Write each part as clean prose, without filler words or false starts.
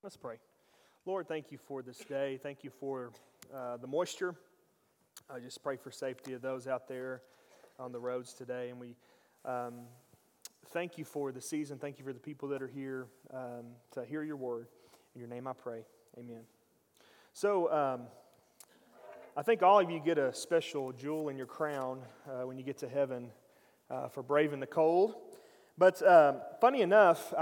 Let's pray. Lord, thank you for this day. Thank you for the moisture. I just pray for safety of those out there on the roads today. And we thank you for the season. Thank you for the people that are here to hear your word. In your name I pray. Amen. So I think all of you get a special jewel in your crown when you get to heaven for braving the cold. But funny enough,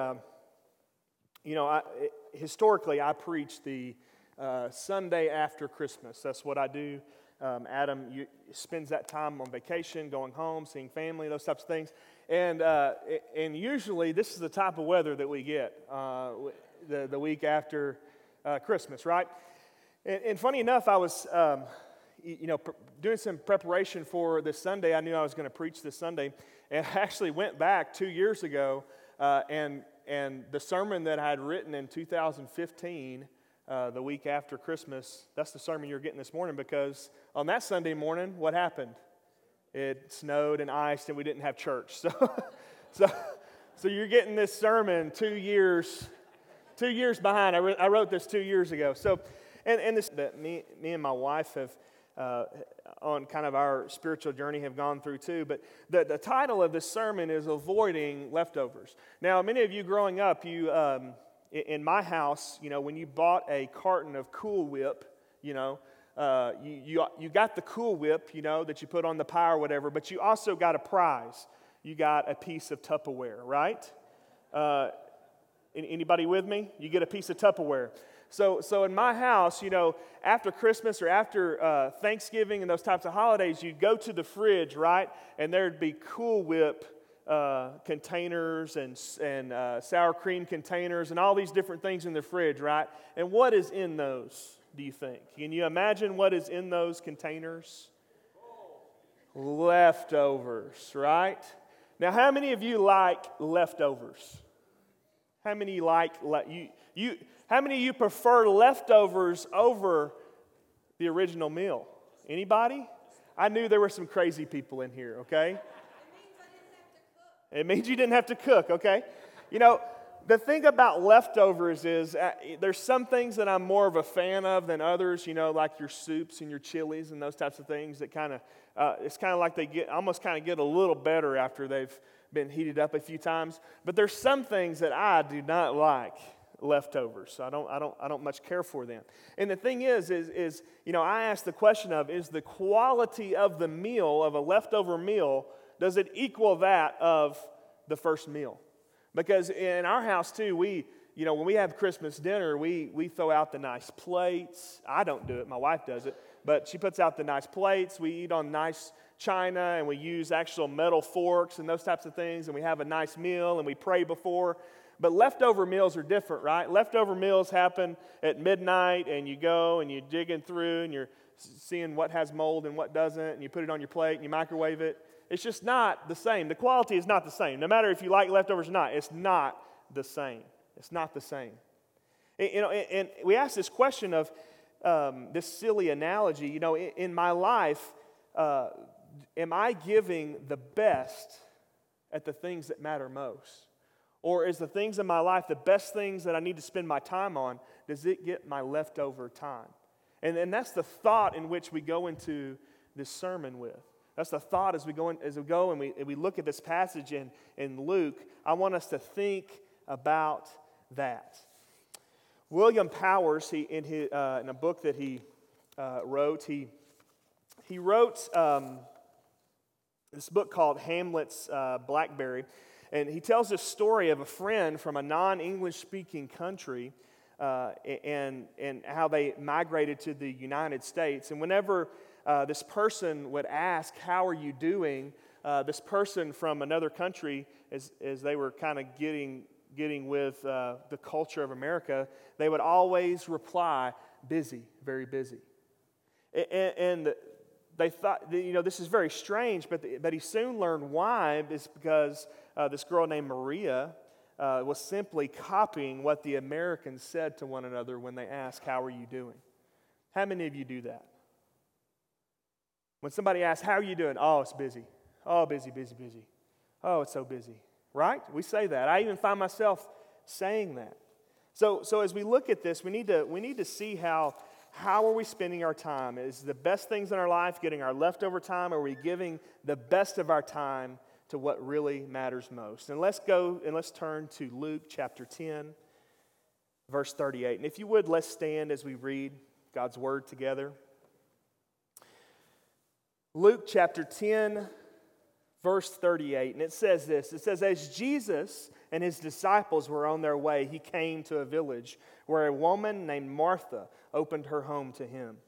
historically, I preach the Sunday after Christmas. That's what I do. Adam spends that time on vacation, going home, seeing family, those types of things. And usually, this is the type of weather that we get the week after Christmas, right? And funny enough, I was doing some preparation for this Sunday. I knew I was going to preach this Sunday, and I actually went back 2 years ago and the sermon that I had written in 2015, the week after Christmas, that's the sermon you're getting this morning, because on that Sunday morning, what happened? It snowed and iced and we didn't have church. So you're getting this sermon 2 years behind. I wrote this 2 years ago. So, and this that me and my wife have on kind of our spiritual journey have gone through too. But the title of this sermon is Avoiding Leftovers. Now, many of you growing up, in my house, when you bought a carton of Cool Whip, you got the Cool Whip, that you put on the pie or whatever, but you also got a prize. You got a piece of Tupperware, right? Anybody with me? You get a piece of Tupperware. So in my house, after Christmas or after Thanksgiving and those types of holidays, you'd go to the fridge, right? And there'd be Cool Whip containers and sour cream containers and all these different things in the fridge, right? And what is in those, do you think? Can you imagine what is in those containers? Leftovers, right? Now, how many of you like leftovers? How many How many of you prefer leftovers over the original meal? Anybody? I knew there were some crazy people in here, okay? It means you didn't have to cook, okay? The thing about leftovers is there's some things that I'm more of a fan of than others, like your soups and your chilies and those types of things that kind of, it's kind of like they get a little better after they've been heated up a few times. But there's some things that I do not like leftovers. So I don't much care for them. And the thing is I ask the question of, is the quality of the meal, of a leftover meal, does it equal that of the first meal? Because in our house too, when we have Christmas dinner, we throw out the nice plates. I don't do it, my wife does it, but she puts out the nice plates. We eat on nice china, and we use actual metal forks and those types of things, and we have a nice meal, and we pray before. But leftover meals are different, right? Leftover meals happen at midnight, and you go and you're digging through, and you're seeing what has mold and what doesn't, and you put it on your plate and you microwave it. It's just not the same. The quality is not the same. No matter if you like leftovers or not, it's not the same. It's not the same. And we ask this question of this silly analogy. In my life, am I giving the best at the things that matter most? Or is the things in my life the best things that I need to spend my time on? Does it get my leftover time? And that's the thought in which we go into this sermon with. That's the thought as we go and we look at this passage in Luke. I want us to think about that. William Powers, in a book that he wrote, he wrote this book called Hamlet's Blackberry. And he tells this story of a friend from a non-English speaking country and how they migrated to the United States. And whenever this person would ask, "How are you doing?" This person from another country, as they were kind of getting with the culture of America, they would always reply, "Busy, very busy." And they thought, this is very strange, but he soon learned why. It's because this girl named Maria was simply copying what the Americans said to one another when they asked, "How are you doing?" How many of you do that? When somebody asks, "How are you doing?" "Oh, it's busy." "Oh, busy, busy, busy." "Oh, it's so busy." Right? We say that. I even find myself saying that. So as we look at this, we need to see how are we spending our time? Is the best things in our life getting our leftover time? Or are we giving the best of our time to what really matters most? And let's turn to Luke chapter 10, verse 38. And if you would, let's stand as we read God's word together. Luke chapter 10, verse 38, and it says this. It says, as Jesus and his disciples were on their way, he came to a village where a woman named Martha opened her home to him.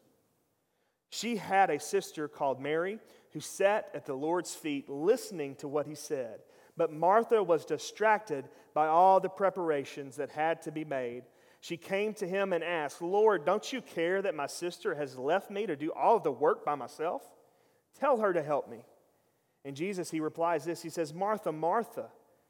She had a sister called Mary who sat at the Lord's feet listening to what he said. But Martha was distracted by all the preparations that had to be made. She came to him and asked, Lord, don't you care that my sister has left me to do all of the work by myself? Tell her to help me. And Jesus, he replies this. He says, Martha, Martha,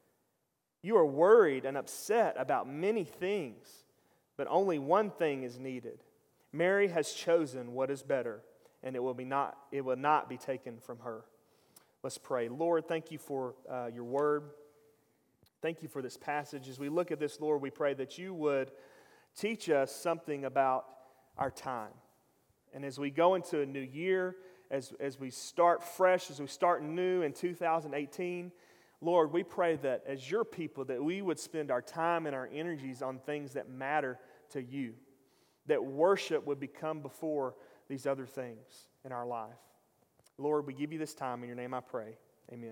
you are worried and upset about many things, but only one thing is needed. Mary has chosen what is better, and it will not be taken from her. Let's pray. Lord, thank you for your word. Thank you for this passage. As we look at this, Lord, we pray that you would teach us something about our time. And as we go into a new year, as we start fresh, as we start new in 2018, Lord, we pray that as your people, that we would spend our time and our energies on things that matter to you, that worship would become before these other things in our life. Lord, we give you this time. In your name I pray. Amen.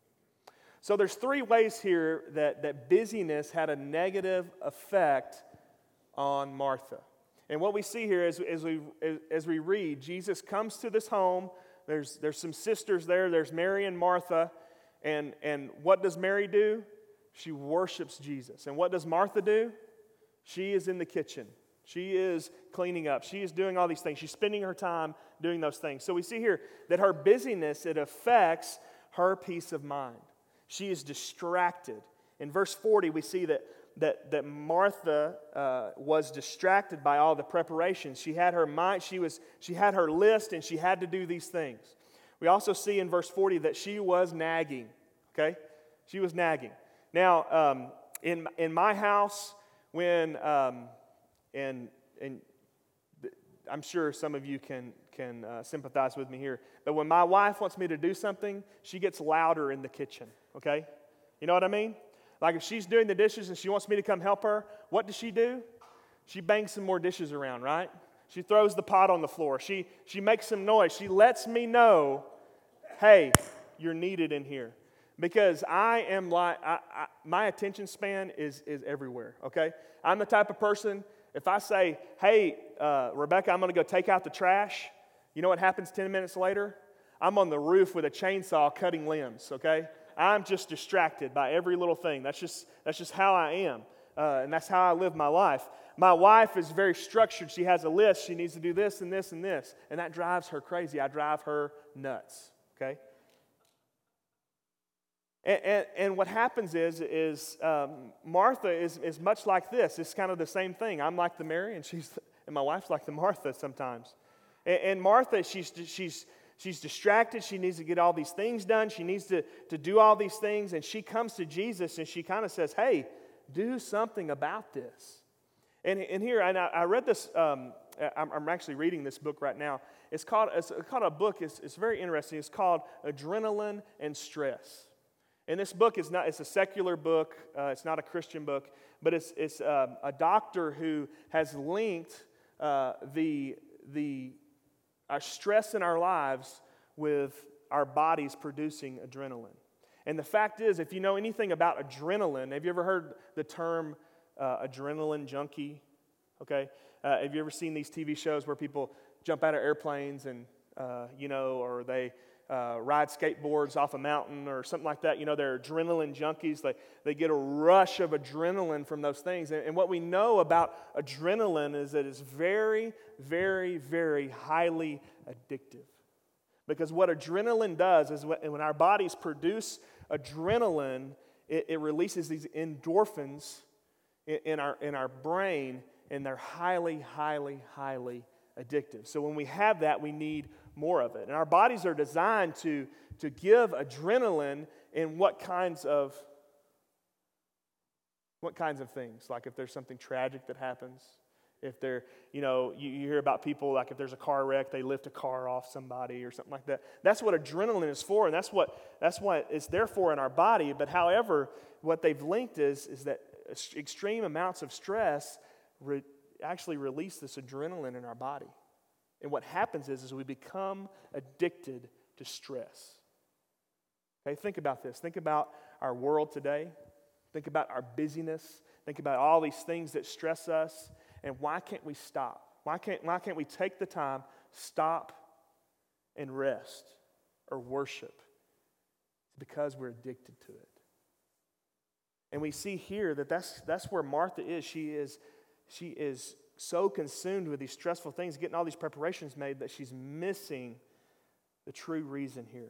So there's three ways here that busyness had a negative effect on Martha. And what we see here is as we read, Jesus comes to this home. There's some sisters there. There's Mary and Martha. And what does Mary do? She worships Jesus. And what does Martha do? She is in the kitchen. She is cleaning up. She is doing all these things. She's spending her time doing those things. So we see here that her busyness, it affects her peace of mind. She is distracted. In verse 40, we see that Martha was distracted by all the preparations. She had her mind, she had her list, and she had to do these things. We also see in verse 40 that she was nagging. Okay, she was nagging. Now, in my house, when and I'm sure some of you can sympathize with me here, but when my wife wants me to do something, she gets louder in the kitchen. Okay, you know what I mean? Like if she's doing the dishes and she wants me to come help her, what does she do? She bangs some more dishes around, right? She throws the pot on the floor. She makes some noise. She lets me know, hey, you're needed in here. Because I am like, my attention span is everywhere, okay? I'm the type of person, if I say, hey, Rebecca, I'm going to go take out the trash, you know what happens 10 minutes later? I'm on the roof with a chainsaw cutting limbs, okay? I'm just distracted by every little thing. That's just how I am, and that's how I live my life. My wife is very structured. She has a list. She needs to do this and this and this, and that drives her crazy. I drive her nuts, okay? And what happens is Martha is much like this. It's kind of the same thing. I'm like the Mary, and my wife's like the Martha sometimes. And Martha, she's distracted. She needs to get all these things done. She needs to do all these things. And she comes to Jesus and she kind of says, hey, do something about this. And here, and I read this, I'm actually reading this book right now. It's called a book, it's very interesting. It's called Adrenaline and Stress. And this book it's a secular book. It's not a Christian book, but it's a doctor who has linked our stress in our lives with our bodies producing adrenaline. And the fact is, if you know anything about adrenaline, have you ever heard the term adrenaline junkie? Okay, have you ever seen these TV shows where people jump out of airplanes and or they ride skateboards off a mountain or something like that? You know, they're adrenaline junkies. They get a rush of adrenaline from those things. And what we know about adrenaline is that it's very, very, very highly addictive. Because what adrenaline does is when our bodies produce adrenaline, it releases these endorphins in our brain, and they're highly, highly, highly addictive. So when we have that, we need more of it. And our bodies are designed to give adrenaline in what kinds of What kinds of things? Like if there's something tragic that happens, if there, you hear about people, like if there's a car wreck, they lift a car off somebody or something like that. That's what adrenaline is for, and that's what it's there for in our body. But however, what they've linked is that extreme amounts of stress actually release this adrenaline in our body. And what happens is we become addicted to stress. Okay, think about this. Think about our world today. Think about our busyness. Think about all these things that stress us. And why can't we stop? Why can't we take the time, stop, and rest or worship? It's because we're addicted to it. And we see here that that's where Martha is. She is so consumed with these stressful things, getting all these preparations made, that she's missing the true reason here.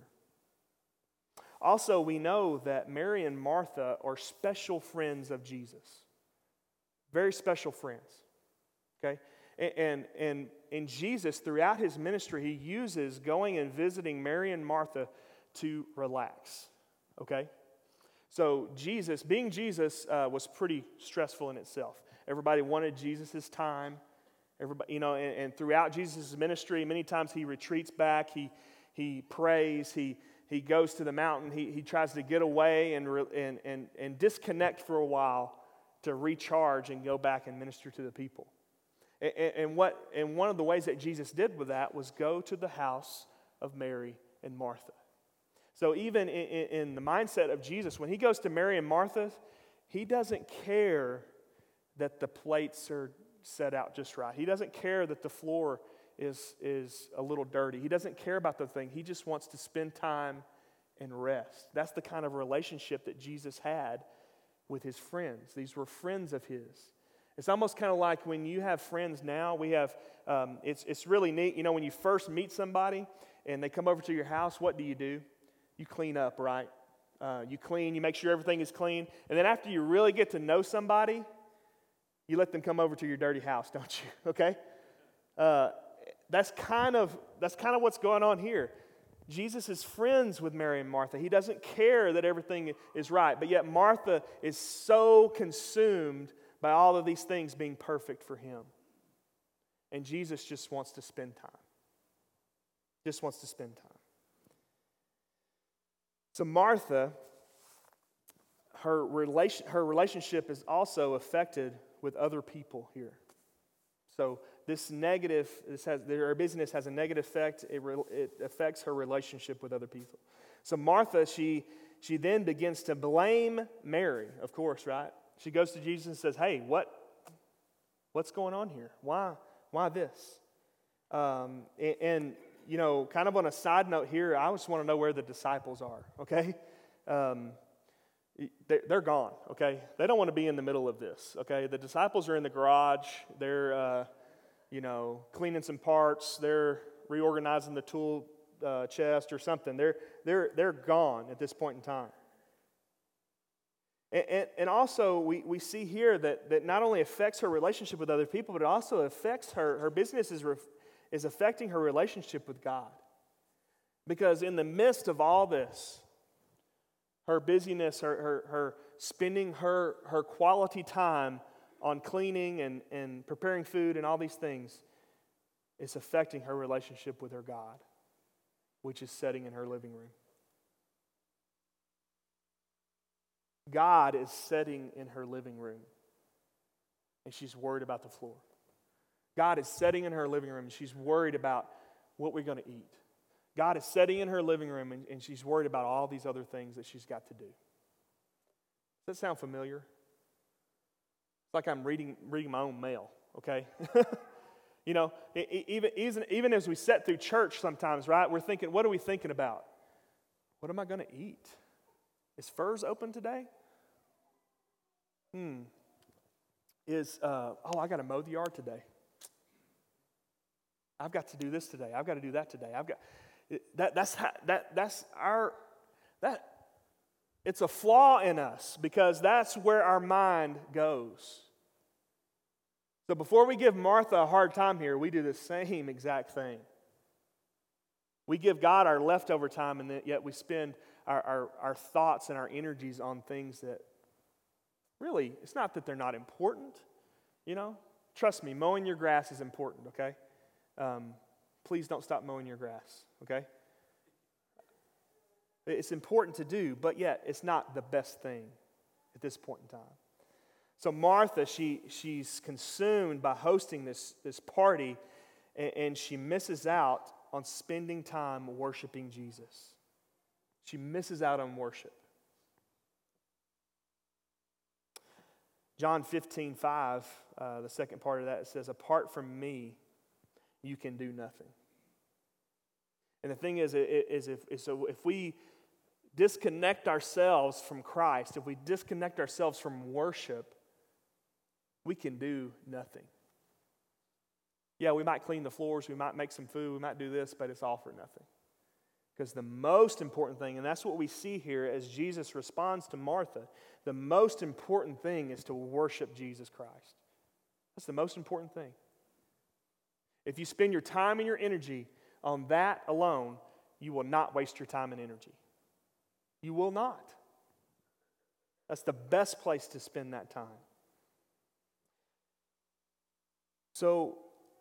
Also, we know that Mary and Martha are special friends of Jesus. Very special friends. Okay? And Jesus, throughout his ministry, he uses going and visiting Mary and Martha to relax. Okay? So being Jesus was pretty stressful in itself. Everybody wanted Jesus' time. Everybody, and throughout Jesus' ministry, many times he retreats back, he prays, he goes to the mountain, he tries to get away and disconnect for a while to recharge and go back and minister to the people. And one of the ways that Jesus did with that was go to the house of Mary and Martha. So even in the mindset of Jesus, when he goes to Mary and Martha, he doesn't care that the plates are set out just right. He doesn't care that the floor is a little dirty. He doesn't care about the thing. He just wants to spend time and rest. That's the kind of relationship that Jesus had with his friends. These were friends of his. It's almost kind of like when you have friends now. We have, it's really neat. When you first meet somebody and they come over to your house, what do? You clean up, right? You clean, you make sure everything is clean. And then after you really get to know somebody, you let them come over to your dirty house, don't you? Okay? That's kind of what's going on here. Jesus is friends with Mary and Martha. He doesn't care that everything is right, but yet Martha is so consumed by all of these things being perfect for him. And Jesus just wants to spend time. Just wants to spend time. So Martha, her relationship is also affected with other people here. So her busyness has a negative effect. It affects her relationship with other people. So Martha, she then begins to blame Mary, of course, right? She goes to Jesus and says, "Hey, what's going on here? Why this?" And kind of on a side note here, I just want to know where the disciples are. Okay. They're gone, okay? They don't want to be in the middle of this, okay? The disciples are in the garage. They're, cleaning some parts. They're reorganizing the tool chest or something. They're gone at this point in time. And also, we see here that not only affects her relationship with other people, but it also affects her business is affecting her relationship with God. Because in the midst of all this, her busyness, her spending her quality time on cleaning and preparing food and all these things is affecting her relationship with her God, which is sitting in her living room. God is sitting in her living room, and she's worried about the floor. God is sitting in her living room, and she's worried about what we're going to eat. God is sitting in her living room, and she's worried about all these other things that she's got to do. Does that sound familiar? It's like I'm reading my own mail, okay? Even as we sit through church sometimes, right, we're thinking, what are we thinking about? What am I going to eat? Is Furs open today? I got to mow the yard today. I've got to do this today. I've got to do that today. It's a flaw in us because that's where our mind goes. So before we give Martha a hard time here, we do the same exact thing. We give God our leftover time, and yet we spend our thoughts and our energies on things that Really, it's not that they're not important, Trust me, mowing your grass is important, okay? Please don't stop mowing your grass, okay? It's important to do, but yet it's not the best thing at this point in time. So Martha, she's consumed by hosting this party, and she misses out on spending time worshiping Jesus. She misses out on worship. John 15:5, the second part of that, it says, apart from me, you can do nothing. And the thing is if we disconnect ourselves from Christ, if we disconnect ourselves from worship, we can do nothing. Yeah, we might clean the floors, we might make some food, we might do this, but it's all for nothing. Because the most important thing, and that's what we see here as Jesus responds to Martha, the most important thing is to worship Jesus Christ. That's the most important thing. If you spend your time and your energy on that alone, you will not waste your time and energy. You will not. That's the best place to spend that time. So,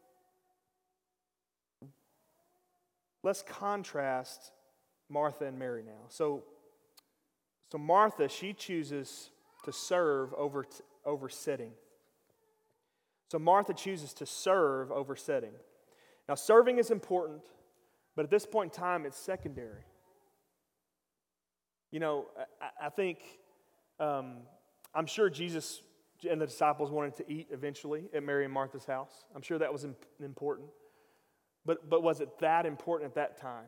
let's contrast Martha and Mary now. So Martha, she chooses to serve over sitting. So Martha chooses to serve over sitting. Now, serving is important, but at this point in time, it's secondary. I think, I'm sure Jesus and the disciples wanted to eat eventually at Mary and Martha's house. I'm sure that was important. But was it that important at that time?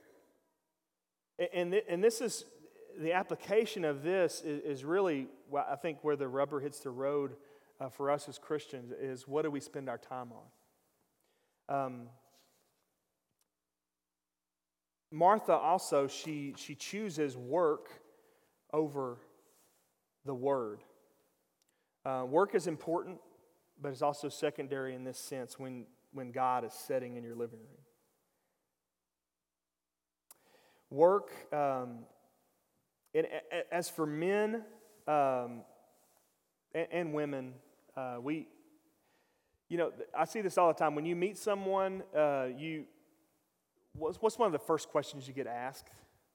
And this is, the application of this is really, I think, where the rubber hits the road for us as Christians is, what do we spend our time on? Martha also, she chooses work over the Word. Work is important, but it's also secondary in this sense when God is sitting in your living room. Work, and as for men and women, I see this all the time. When you meet someone, what's one of the first questions you get asked?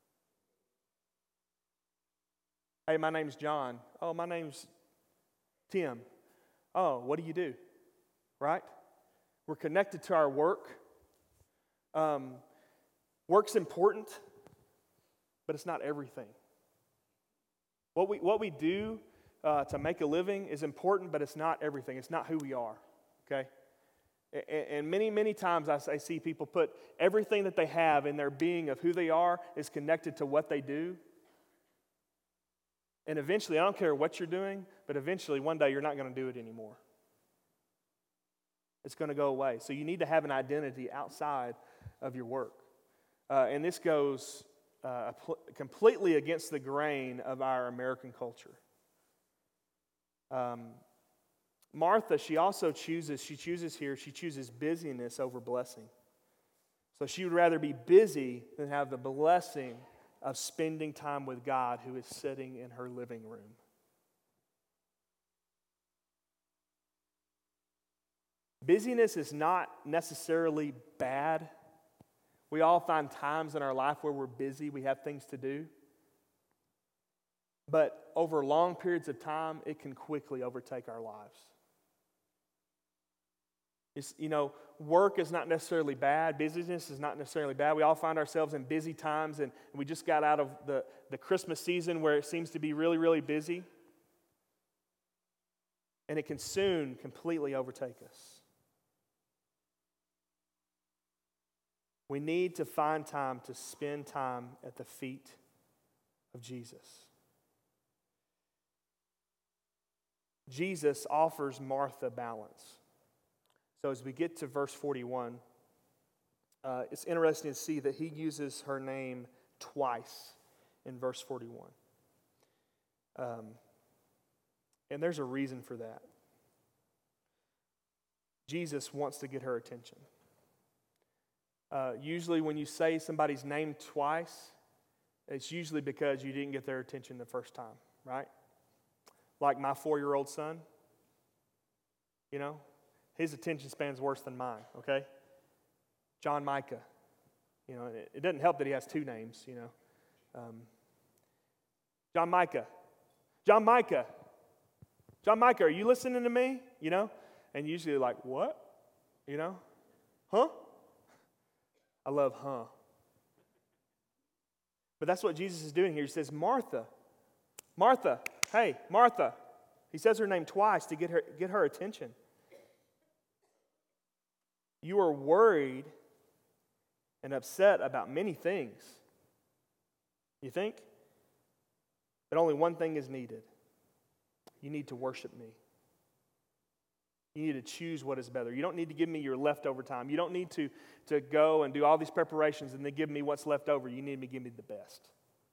Hey, my name's John. Oh, my name's Tim. Oh, what do you do? Right? We're connected to our work. Work's important, but it's not everything. What we do to make a living is important, but it's not everything. It's not who we are, okay? And many, many times I see people put everything that they have in their being of who they are is connected to what they do. And eventually, I don't care what you're doing, but eventually one day you're not going to do it anymore. It's going to go away. So you need to have an identity outside of your work. And this goes completely against the grain of our American culture. Martha, she chooses busyness over blessing. So she would rather be busy than have the blessing of spending time with God who is sitting in her living room. Busyness is not necessarily bad. We all find times in our life where we're busy, we have things to do. But over long periods of time, it can quickly overtake our lives. Work is not necessarily bad. Busyness is not necessarily bad. We all find ourselves in busy times, and we just got out of the Christmas season where it seems to be really, really busy. And it can soon completely overtake us. We need to find time to spend time at the feet of Jesus. Jesus offers Martha balance. So as we get to verse 41, it's interesting to see that he uses her name twice in verse 41. And there's a reason for that. Jesus wants to get her attention. Usually when you say somebody's name twice, it's usually because you didn't get their attention the first time, right? like my 4-year-old son, you know, his attention span's worse than mine, okay? John Micah. You know, it doesn't help that he has 2 names, you know. John Micah. John Micah. John Micah, are you listening to me? You know? And usually like, what? You know? Huh? I love huh. But that's what Jesus is doing here. He says, Martha. Martha. Hey, Martha. He says her name twice to get her attention. You are worried and upset about many things. You think? But only one thing is needed. You need to worship me. You need to choose what is better. You don't need to give me your leftover time. You don't need to go and do all these preparations and then give me what's left over. You need to give me the best.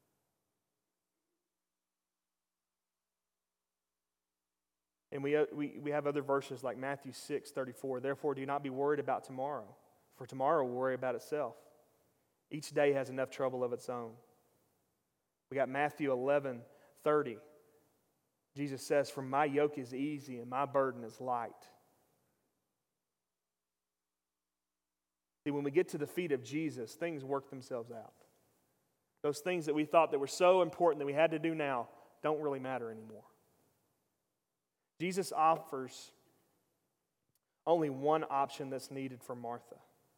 And we have other verses like Matthew 6:34. Therefore, do not be worried about tomorrow, for tomorrow will worry about itself. Each day has enough trouble of its own. We got Matthew 11:30. Jesus says, for my yoke is easy and my burden is light. See, when we get to the feet of Jesus, things work themselves out. Those things that we thought that were so important that we had to do now don't really matter anymore. Jesus offers only one option that's needed for Martha.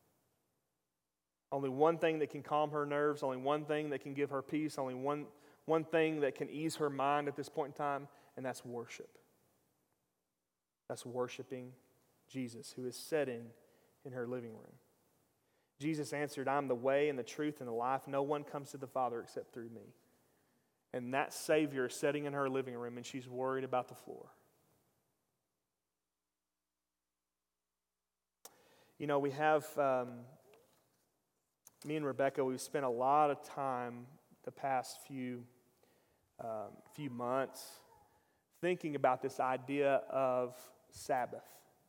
Only one thing that can calm her nerves, only one thing that can give her peace, only one thing that can ease her mind at this point in time, and that's worship. That's worshiping Jesus, who is sitting in her living room. Jesus answered, I'm the way and the truth and the life. No one comes to the Father except through me. And that Savior is sitting in her living room, and she's worried about the floor. You know, we have, me and Rebecca, we've spent a lot of time the past few months thinking about this idea of Sabbath.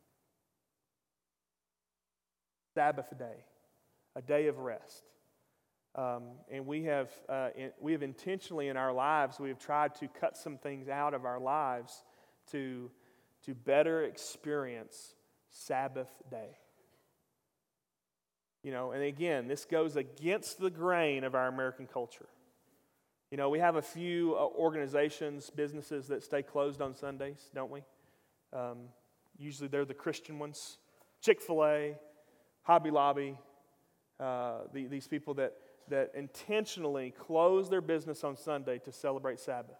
Sabbath day, a day of rest. And we have intentionally in our lives, we have tried to cut some things out of our lives to better experience Sabbath day. You know, and again, this goes against the grain of our American culture. You know, we have a few organizations, businesses that stay closed on Sundays, don't we? Usually they're the Christian ones. Chick-fil-A, Hobby Lobby, these people that intentionally close their business on Sunday to celebrate Sabbath.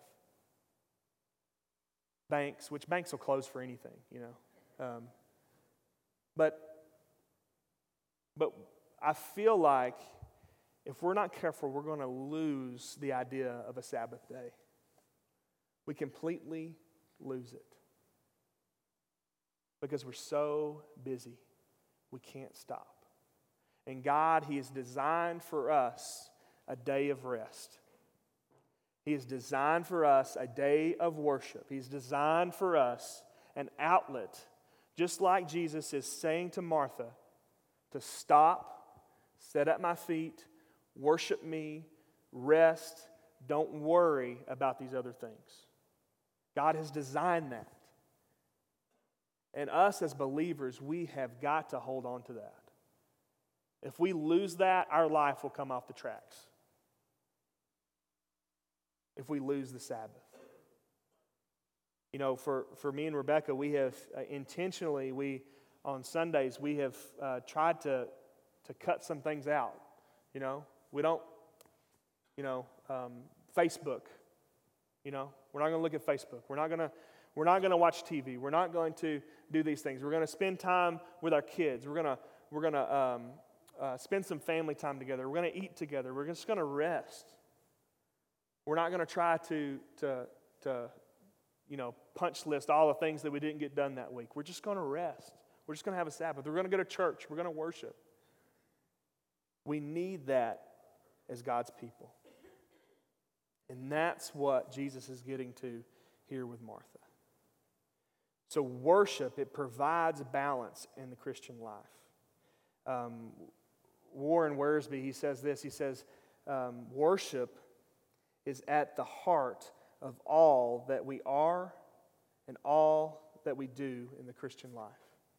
Banks, which banks will close for anything, you know. But I feel like if we're not careful, we're going to lose the idea of a Sabbath day. We completely lose it. Because we're so busy, we can't stop. And God, He has designed for us a day of rest. He has designed for us a day of worship. He's designed for us an outlet, just like Jesus is saying to Martha, to stop, sit at my feet, worship me, rest, don't worry about these other things. God has designed that. And us as believers, we have got to hold on to that. If we lose that, our life will come off the tracks. If we lose the Sabbath. You know, for me and Rebecca, we have intentionally, on Sundays, we have tried to cut some things out. You know, we don't, Facebook. You know, we're not going to look at Facebook. We're not going to watch TV. We're not going to do these things. We're going to spend time with our kids. We're going to spend some family time together. We're going to eat together. We're just going to rest. We're not going to try to punch list all the things that we didn't get done that week. We're just going to rest. We're just going to have a Sabbath. We're going to go to church. We're going to worship. We need that as God's people. And that's what Jesus is getting to here with Martha. So worship, it provides balance in the Christian life. Warren Wiersbe, he says this. He says, worship is at the heart of all that we are in all that we do in the Christian life.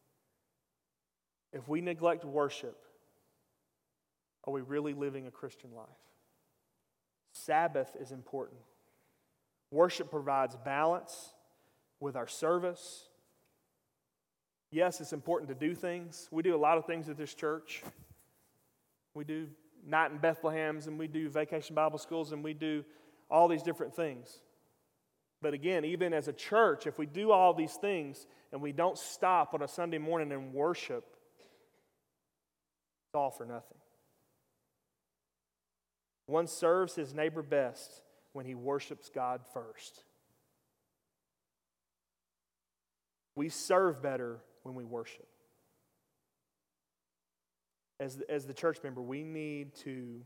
If we neglect worship, are we really living a Christian life? Sabbath is important. Worship provides balance with our service. Yes, it's important to do things. We do a lot of things at this church. We do Night in Bethlehem's, and we do Vacation Bible Schools, and we do all these different things. But again, even as a church, if we do all these things and we don't stop on a Sunday morning and worship, it's all for nothing. One serves his neighbor best when he worships God first. We serve better when we worship. As the church member, we need to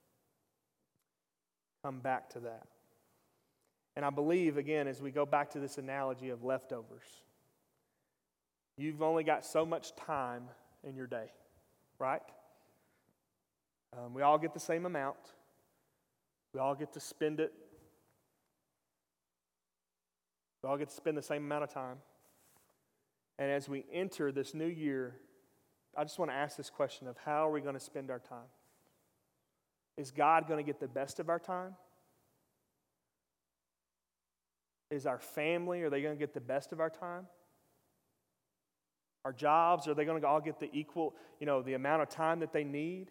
come back to that. And I believe, again, as we go back to this analogy of leftovers, you've only got so much time in your day, right? We all get the same amount. We all get to spend it. We all get to spend the same amount of time. And as we enter this new year, I just want to ask this question of how are we going to spend our time? Is God going to get the best of our time? Is our family, are they going to get the best of our time? Our jobs, are they going to all get the equal, the amount of time that they need?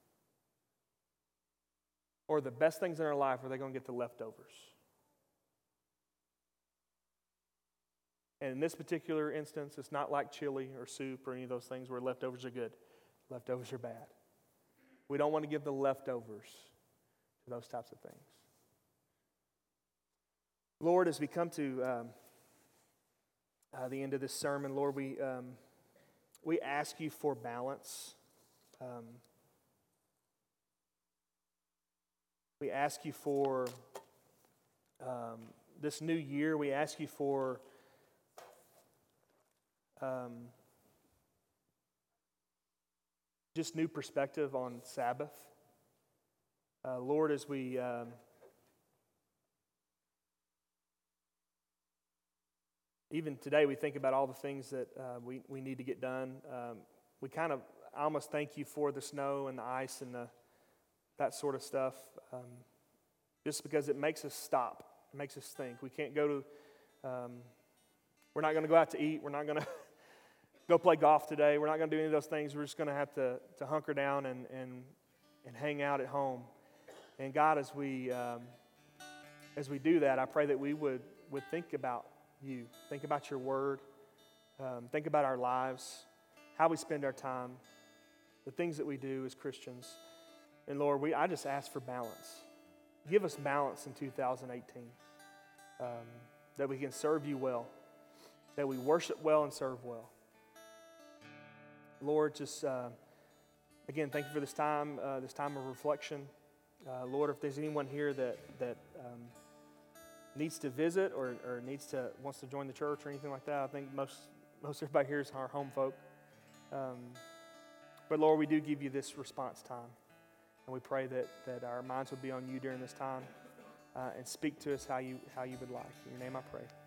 Or the best things in our life, are they going to get the leftovers? And in this particular instance, it's not like chili or soup or any of those things where leftovers are good. Leftovers are bad. We don't want to give the leftovers to those types of things. Lord, as we come to the end of this sermon, Lord, we ask you for balance. We ask you for this new year. We ask you for just new perspective on Sabbath. Lord, as we even today we think about all the things that we need to get done. I almost thank you for the snow and the ice and that sort of stuff, just because it makes us stop. It makes us think. We can't go to, we're not going to go out to eat. We're not going to go play golf today. We're not going to do any of those things. We're just going to have to hunker down and hang out at home. And God, as we do that, I pray that we would think about you, think about your word, think about our lives, how we spend our time, the things that we do as Christians. And Lord, I just ask for balance. Give us balance in 2018, that we can serve you well, that we worship well and serve well. Lord, just again, thank you for this time of reflection. Lord, if there's anyone here that needs to visit or wants to join the church or anything like that, I think most everybody here is our home folk. But Lord, we do give you this response time. And we pray that our minds would be on you during this time, and speak to us how you would like. In your name I pray.